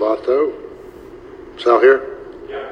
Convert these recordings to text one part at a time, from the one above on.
Sabato. Sal here? Yeah.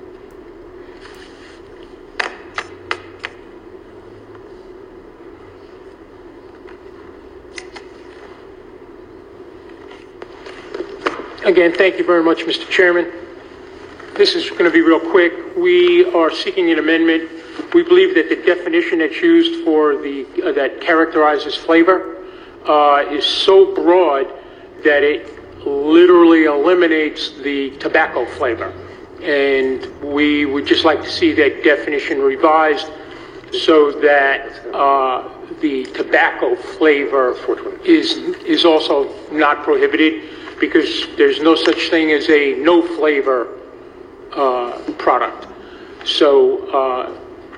Again, thank you very much, Mr. Chairman. This is going to be real quick. We are seeking an amendment. We believe that the definition that's used for that characterizes flavor is so broad that it literally eliminates the tobacco flavor. And we would just like to see that definition revised so that the tobacco flavor is also not prohibited, because there's no such thing as a no flavor product. So,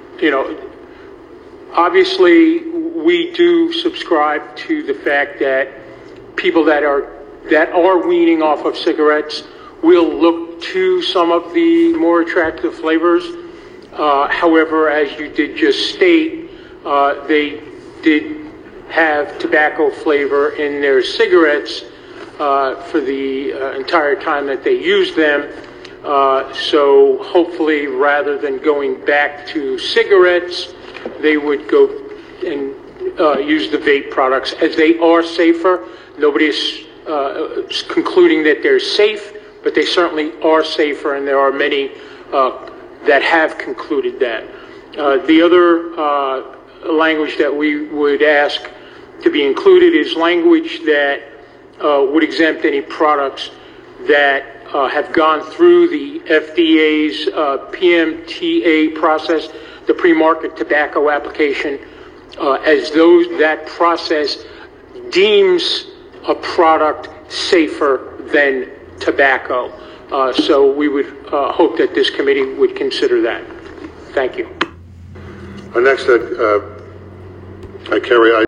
obviously we do subscribe to the fact that people that are weaning off of cigarettes will look to some of the more attractive flavors. However, as you did just state, they did have tobacco flavor in their cigarettes for the entire time that they used them. So hopefully, rather than going back to cigarettes, they would go and use the vape products, as they are safer. Nobody is concluding that they're safe, but they certainly are safer, and there are many that have concluded that. The other language that we would ask to be included is language that would exempt any products that have gone through the FDA's PMTA process, the pre-market tobacco application, as that process deems a product safer than tobacco. So we would hope that this committee would consider that. Thank you. Next, I carry